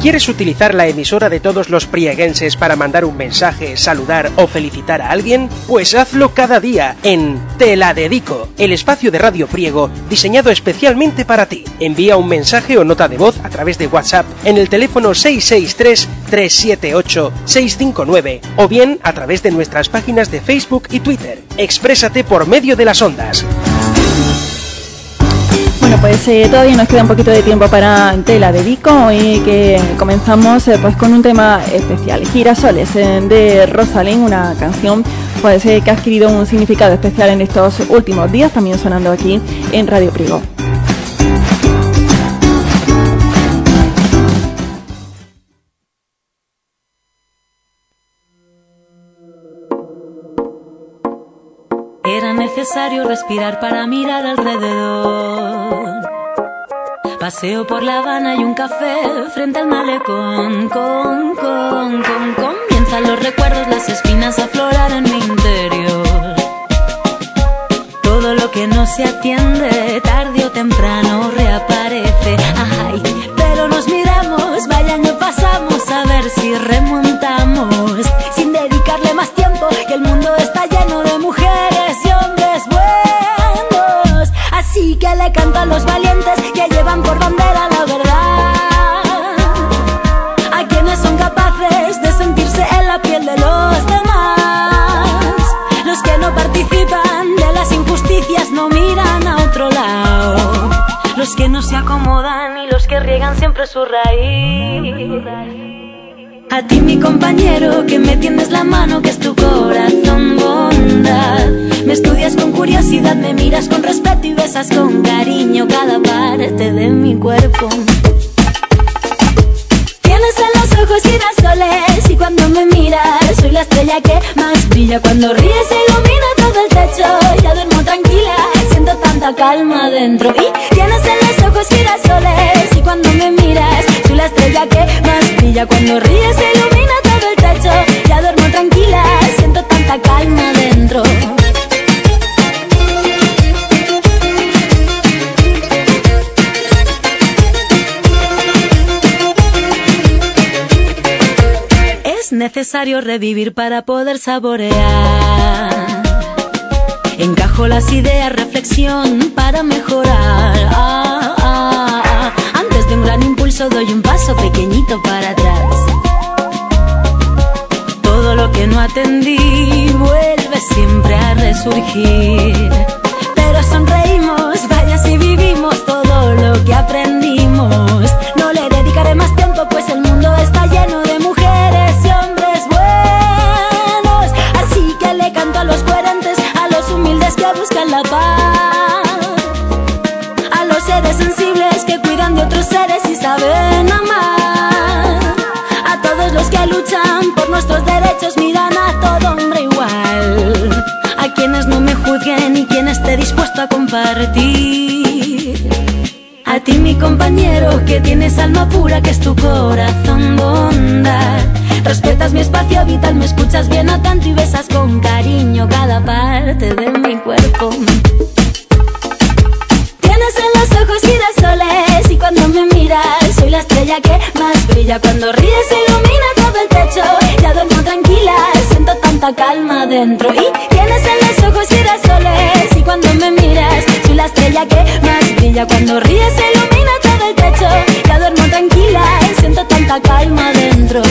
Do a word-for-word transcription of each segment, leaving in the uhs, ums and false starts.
¿Quieres utilizar la emisora de todos los prieguenses para mandar un mensaje, saludar o felicitar a alguien? Pues hazlo cada día en Te la Dedico, el espacio de Radio Priego diseñado especialmente para ti. Envía un mensaje o nota de voz a través de WhatsApp en el teléfono seis seis tres, tres siete ocho, seis cinco nueve o bien a través de nuestras páginas de Facebook y Twitter. Exprésate por medio de las ondas. Bueno, pues eh, todavía nos queda un poquito de tiempo para Te la Dedico, hoy que comenzamos eh, pues con un tema especial, Girasoles eh, de Rosalén, una canción pues eh, que ha adquirido un significado especial en estos últimos días, también sonando aquí en Radio Priego. Era necesario respirar para mirar alrededor. Paseo por La Habana y un café frente al malecón. Con, con, con, comienzan los recuerdos, las espinas a aflorar en mi interior. Todo lo que no se atiende, tarde o temprano reaparece. Ay, pero nos miramos, vaya no pasamos, a ver si remontamos. Sin dedicarle más tiempo, que el mundo está lleno de mujeres y hombres buenos. Así que le canto a los valientes que llevan por bandera la verdad, a quienes son capaces de sentirse en la piel de los demás. Los que no participan de las injusticias no miran a otro lado. Los que no se acomodan y los que riegan siempre su raíz. A ti mi compañero que me tiendes la mano, que es tu corazón bondad. Me estudias con curiosidad, me miras con respeto y besas con cariño cada parte de mi cuerpo. Tienes en los ojos girasoles y cuando me miras soy la estrella que más brilla. Cuando ríes se ilumina todo el techo, ya duermo tranquila, siento tanta calma dentro. Y tienes en los ojos girasoles y cuando me miras soy la estrella que más brilla. Cuando ríes se ilumina todo el techo, ya duermo tranquila, siento tanta calma dentro. Es necesario revivir para poder saborear. Encajo las ideas, reflexión para mejorar. Ah, ah, ah. Antes de un gran impulso doy un paso pequeñito para atrás. Todo lo que no atendí vuelve siempre a resurgir. Pero sonreímos, vaya si vivimos todo lo que aprendimos. No le dedicaré más tiempo, pues el mundo está lleno de mujeres y hombres buenos. Así que le canto a los coherentes, a los humildes que buscan la paz, a los seres sensibles que cuidan de otros seres y saben amar, a todos los que luchan por nuestros derechos, miran a todo hombre igual, a quienes no me juzguen y quien esté dispuesto a compartir. A ti mi compañero que tienes alma pura, que es tu corazón bondad. Respetas mi espacio vital, me escuchas bien atento y besas con cariño cada parte de mi cuerpo. Tienes en los ojos girasoles y cuando me miras soy la estrella que más brilla. Cuando ríes se ilumina todo el techo, ya duermo tranquila, siento tanta calma dentro. Y tienes en los ojos girasoles y cuando me miras soy la estrella que más brilla. Cuando ríes se ilumina todo el techo, ya duermo tranquila, siento tanta calma dentro.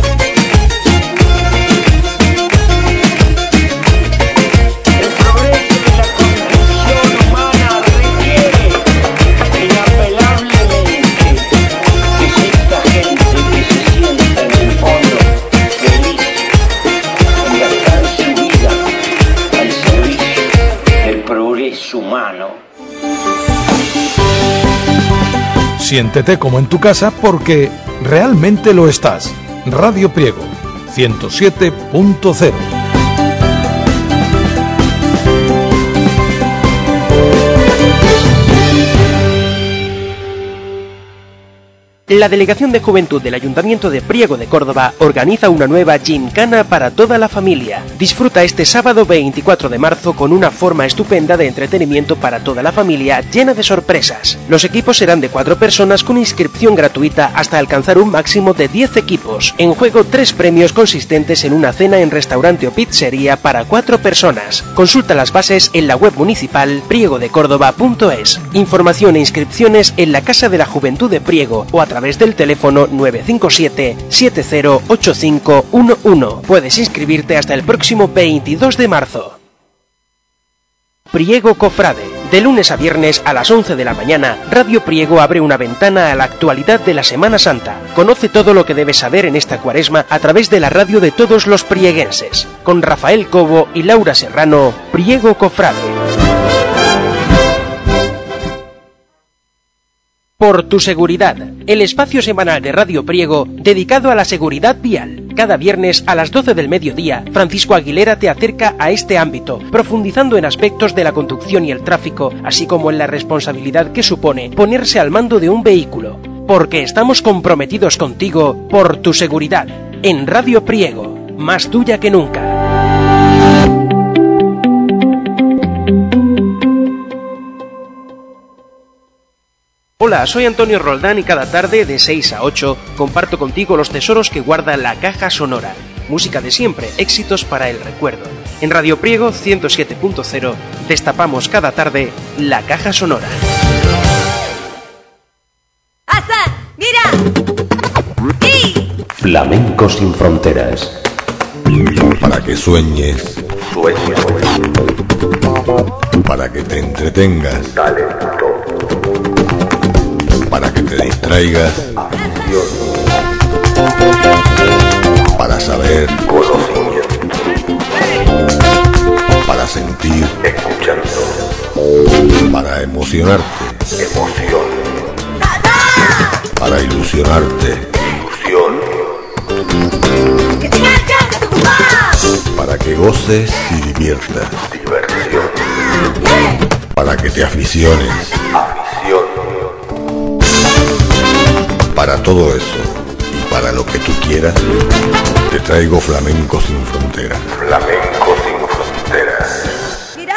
Siéntete como en tu casa porque realmente lo estás. Radio Priego, ciento siete punto cero. La Delegación de Juventud del Ayuntamiento de Priego de Córdoba organiza una nueva gincana para toda la familia. Disfruta este sábado veinticuatro de marzo con una forma estupenda de entretenimiento para toda la familia llena de sorpresas. Los equipos serán de cuatro personas con inscripción gratuita hasta alcanzar un máximo de diez equipos. En juego tres premios consistentes en una cena en restaurante o pizzería para cuatro personas. Consulta las bases en la web municipal priego de córdoba punto es. Información e inscripciones en la Casa de la Juventud de Priego o a través del teléfono nueve cinco siete, siete cero ocho cinco uno uno. Puedes inscribirte hasta el próximo veintidós de marzo. Priego Cofrade. De lunes a viernes a las once de la mañana, Radio Priego abre una ventana a la actualidad de la Semana Santa. Conoce todo lo que debes saber en esta cuaresma a través de la radio de todos los prieguenses. Con Rafael Cobo y Laura Serrano, Priego Cofrade. Por tu seguridad, el espacio semanal de Radio Priego dedicado a la seguridad vial. Cada viernes a las doce del mediodía, Francisco Aguilera te acerca a este ámbito, profundizando en aspectos de la conducción y el tráfico, así como en la responsabilidad que supone ponerse al mando de un vehículo. Porque estamos comprometidos contigo por tu seguridad. En Radio Priego, más tuya que nunca. Hola, soy Antonio Roldán y cada tarde de seis a ocho comparto contigo los tesoros que guarda la caja sonora. Música de siempre, éxitos para el recuerdo. En Radio Priego ciento siete punto cero destapamos cada tarde la caja sonora. ¡Hasta! ¡Mira! ¡Y! Flamenco sin fronteras. Para que sueñes. Sueña. Para que te entretengas. Talento. Para que te distraigas. Afición. Para saber. Conocimiento. Para sentir. Escuchando. Para emocionarte. Emoción. Para ilusionarte. Ilusión. Para que goces y diviertas. Diversión. Para que te aficiones. Afición. Para todo eso y para lo que tú quieras, te traigo Flamenco sin fronteras. Flamenco sin fronteras. Mira,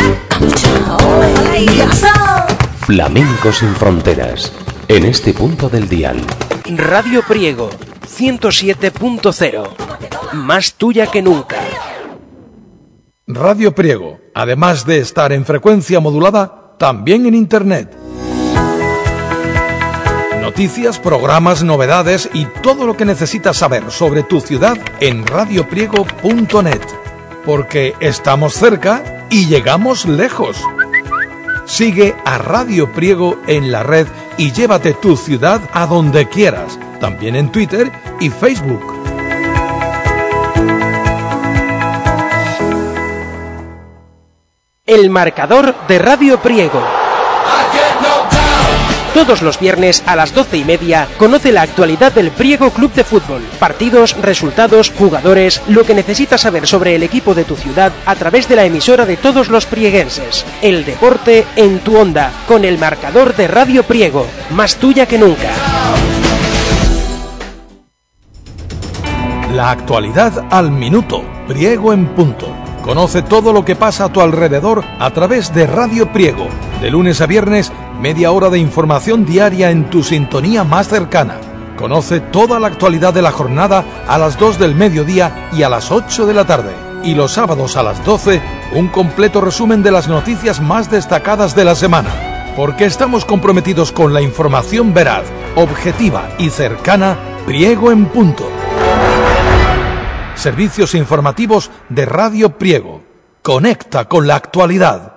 mira. Flamenco sin fronteras. En este punto del dial. Radio Priego ciento siete punto cero. Más tuya que nunca. Radio Priego, además de estar en frecuencia modulada, también en Internet. Noticias, programas, novedades y todo lo que necesitas saber sobre tu ciudad en radio priego punto net. Porque estamos cerca y llegamos lejos. Sigue a Radio Priego en la red y llévate tu ciudad a donde quieras, también en Twitter y Facebook. El marcador de Radio Priego. Todos los viernes a las doce y media conoce la actualidad del Priego Club de Fútbol. Partidos, resultados, jugadores, lo que necesitas saber sobre el equipo de tu ciudad a través de la emisora de todos los prieguenses. El deporte en tu onda, con el marcador de Radio Priego. Más tuya que nunca. La actualidad al minuto. Priego en punto. Conoce todo lo que pasa a tu alrededor a través de Radio Priego. De lunes a viernes, media hora de información diaria en tu sintonía más cercana. Conoce toda la actualidad de la jornada a las dos del mediodía y a las ocho de la tarde. Y los sábados a las doce, un completo resumen de las noticias más destacadas de la semana. Porque estamos comprometidos con la información veraz, objetiva y cercana. Priego en punto. Servicios informativos de Radio Priego. Conecta con la actualidad.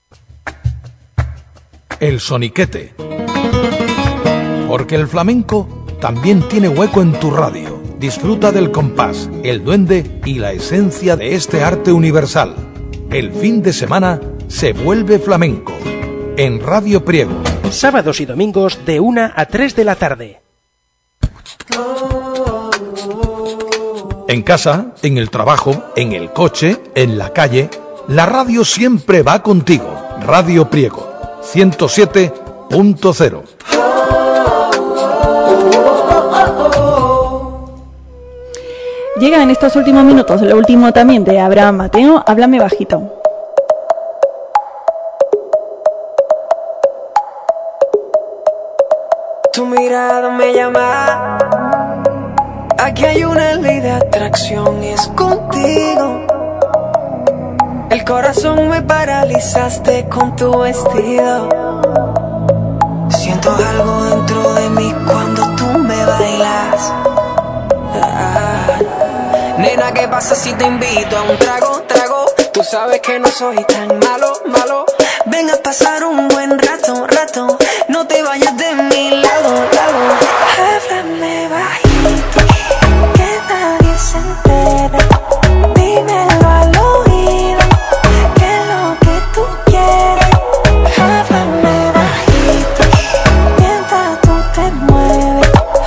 El soniquete. Porque el flamenco también tiene hueco en tu radio. Disfruta del compás, el duende y la esencia de este arte universal. El fin de semana se vuelve flamenco. En Radio Priego. Sábados y domingos de una a tres de la tarde. En casa, en el trabajo, en el coche, en la calle, la radio siempre va contigo. Radio Priego, ciento siete punto cero. Llega en estos últimos minutos lo último también de Abraham Mateo, Háblame bajito. Tu mirada me llama. Aquí hay una ley de atracción y es contigo. El corazón me paralizaste con tu vestido. Siento algo dentro de mí cuando tú me bailas. Ah. Nena, ¿qué pasa si te invito a un trago, trago? Tú sabes que no soy tan malo, malo. Ven a pasar un buen rato, rato. No te vayas de mi lado, lado. Háblame bajito, que nadie se entere. Dímelo al oído, que es lo que tú quieres. Háblame bajito, mientras tú te mueves.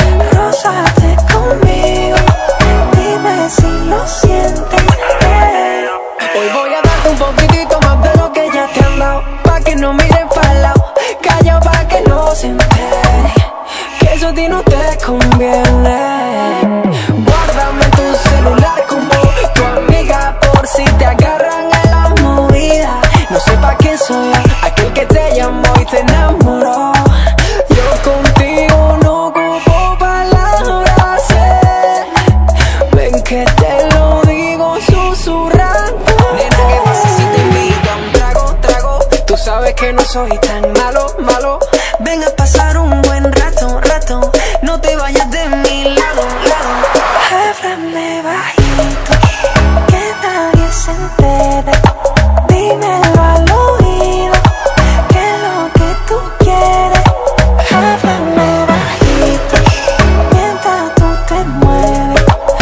Rózate conmigo, dime si lo sientes. Hey. Hoy voy a darte un poquitito más de lo que ya te han dado, pa' que no miren pa'l lado, callao pa' que no se entere, que eso a ti no te conviene. Guárdame tu celular como tu amiga, por si te agarran en la movida. No sé pa' quién soy yo, aquel que te llamó y te enamoró. Yo contigo no ocupo palabras, eh. Ven que te lo digo susurrando. Nena, ¿qué pasa si te invito a un trago, trago? Tú sabes que no soy tan malo, malo. Ven a pasar un buen rato, rato. No te vayas de mi lado, lado. Háblame bajito, que nadie se entere. Dímelo al oído, que es lo que tú quieres. Háblame bajito, mientras tú te mueves.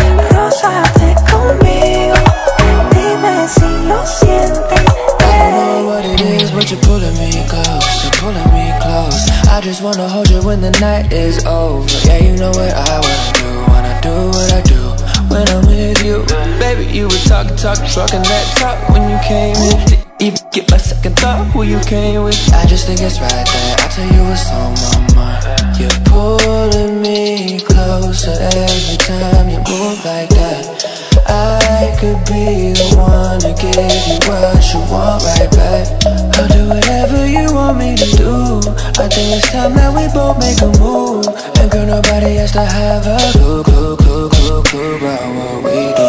Rózate conmigo, dime si lo sientes. I don't know what it is, but you're pulling me close, you're pulling me close. I just wanna hold you when the night is over. Yeah, you know what I wanna do, wanna do what I do when I'm with you. Baby, you were talking, talking, talking that talk when you came in. Didn't even get my second thought who you came with. I just think it's right that I tell you what's on my mind. You're pulling me closer every time you move like that. I could be the one to give you what you want right back. I'll do whatever you want me to do. I think it's time that we both make a move. And girl, nobody has to have a clue, clue, clue, clue, clue about what we do.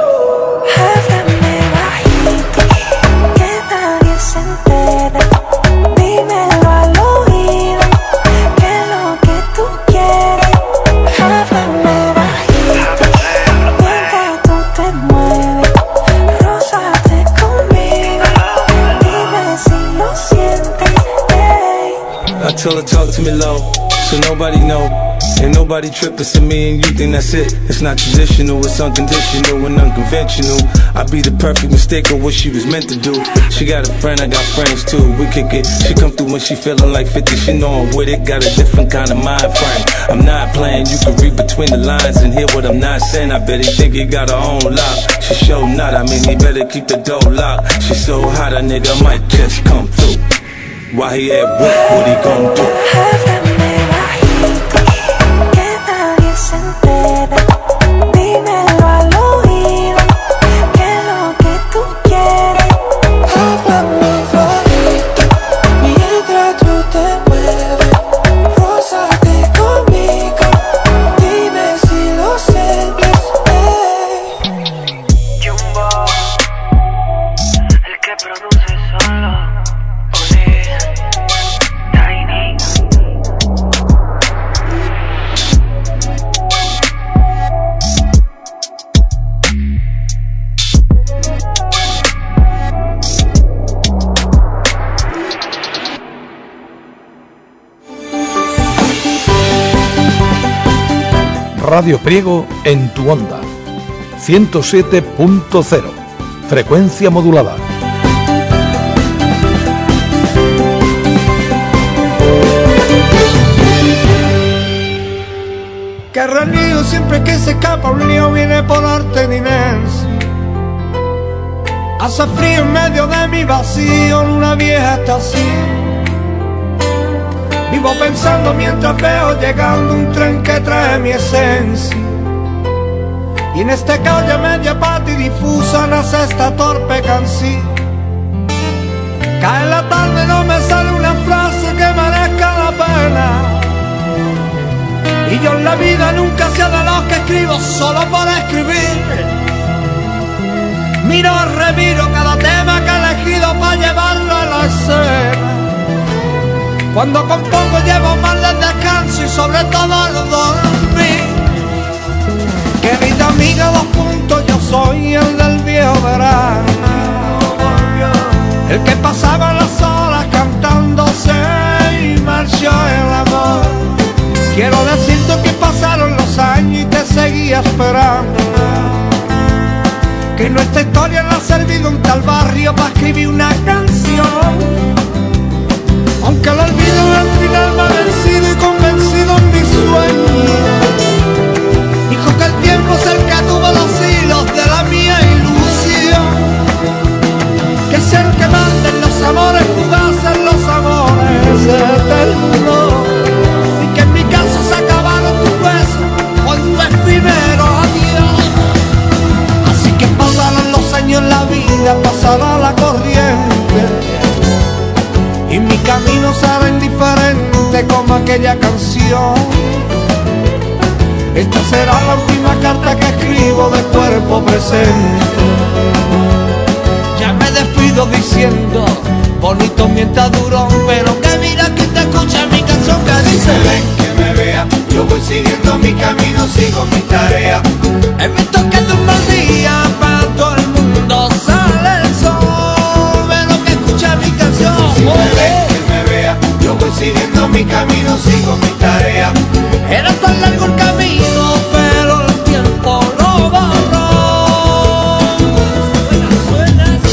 Háblame bajito, que nadie se entere. Dímelo al oído, que es lo que tú quieres. Háblame bajito, mientras tú te mueves. Rózate conmigo, dime si lo sientes. Hey. I told her talk to me low, so nobody know. Ain't nobody trippin' to me and you think that's it. It's not traditional, it's unconditional and unconventional. I be the perfect mistake of what she was meant to do. She got a friend, I got friends too. We kick it, she come through when she feelin' like fifty. She know I'm with it, got a different kind of mind frame. I'm not playing, you can read between the lines and hear what I'm not saying. I bet he think he got her own lock. She show not, I mean he better keep the door locked. She so hot, a nigga might just come through. While he at work, what he gon' do? Háblame bajito, que nadie se entere. Dímelo al oído, que es lo que tú quieres. Háblame bajito, mientras tú te mueves. Rózate conmigo, dime si lo sientes. Hey. Jumbo, el que produce solo. Radio Priego en tu onda. ciento siete punto cero. Frecuencia modulada. Que renío siempre que se escapa un lío viene por arte de inmenso. Hace frío en medio de mi vacío en una vieja estación. Vivo pensando mientras veo llegando un tren que trae mi esencia. y en este calle media pata y difusa nace esta torpe canción. Cae la tarde, no me sale una frase que merezca la pena, y yo en la vida nunca sé de los que escribo solo por escribir. Miro, remiro cada tema que he elegido para llevarlo a la escena. Cuando compongo llevo más el descanso y sobre todo el dormir. Querida amiga, dos puntos, yo soy el del viejo verano, el que pasaba las horas cantándose y marchó el amor. Quiero decirte que pasaron los años y te seguía esperando, que nuestra historia no ha servido un tal barrio para escribir una canción. Aunque el olvido al final me ha vencido y convencido en mis sueños, dijo que el tiempo es el que tuvo los hilos de la mía ilusión, que es el que manda en los amores fugaces, los amores eternos, y que en mi caso se acabaron tus besos con tu efímero adiós. Así que pasarán los años en la vida, pasará la corriente, y mi camino será indiferente como aquella canción. Esta será la última carta que escribo de cuerpo presente. Ya me despido diciendo, bonito mientras duró, pero que mira que te escucha mi canción que dice: ven que me vea, yo voy siguiendo mi camino, sigo mi tarea. He visto que de un mal día para todo el mundo sale el sol, pero que escucha mi canción. Si me ven que me vea, yo voy siguiendo mi camino, sigo mi tarea. Era tan largo el camino, pero el tiempo lo borró. Suena, suena,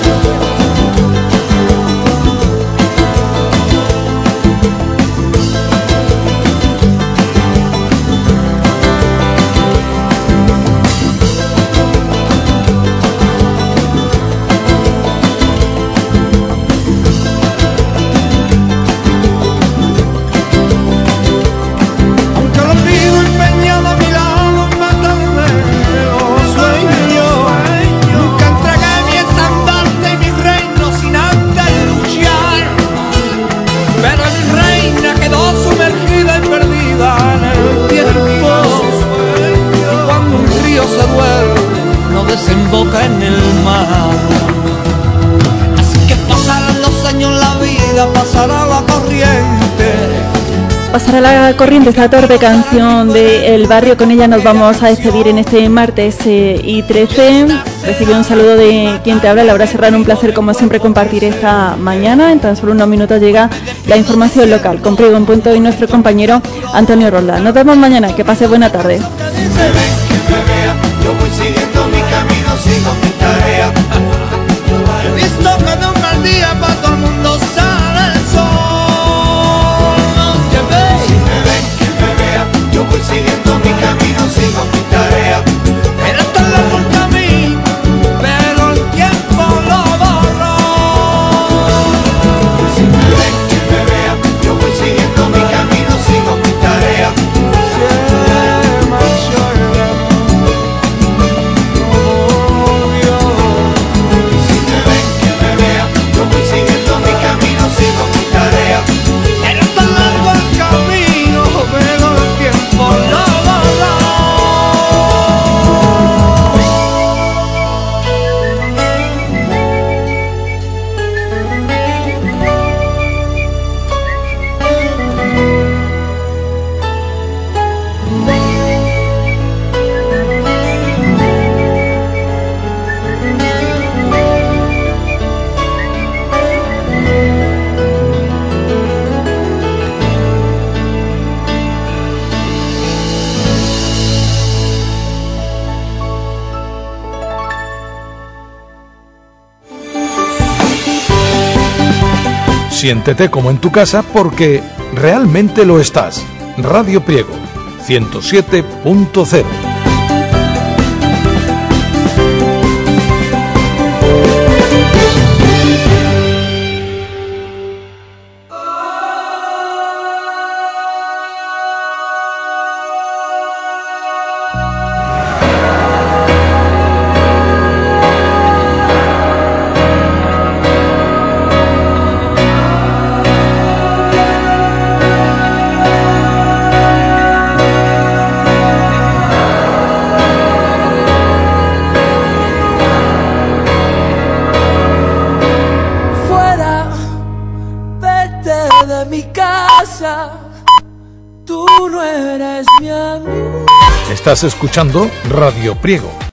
desemboca en el mar. Así que pasarán los años, la vida pasará la corriente. Pasará la corriente esta torpe canción de El Barrio. Con ella nos vamos a despedir en este martes eh, y trece. Recibe un saludo de quien te habla, Laura Serrano. Un placer como siempre compartir esta mañana. En tan solo unos minutos llega la información local con Priego en Punto y nuestro compañero Antonio Roldán. Nos vemos mañana, que pase buena tarde. Yo voy siguiendo mi camino, sigo mi tarea. He visto que de un mal día para todo el mundo sale el sol. ¿Qué veis? Si me ven, que me vea. Yo voy siguiendo mi camino, sigo mi tarea. Era tan largo el camino, pero el tiempo lo borró. Si me ven, que me vea. Yo voy siguiendo mi camino, sigo mi tarea. Siéntete como en tu casa porque realmente lo estás. Radio Priego, ciento siete punto cero. pasa? Tú no eres mi amigo. Estás escuchando Radio Priego.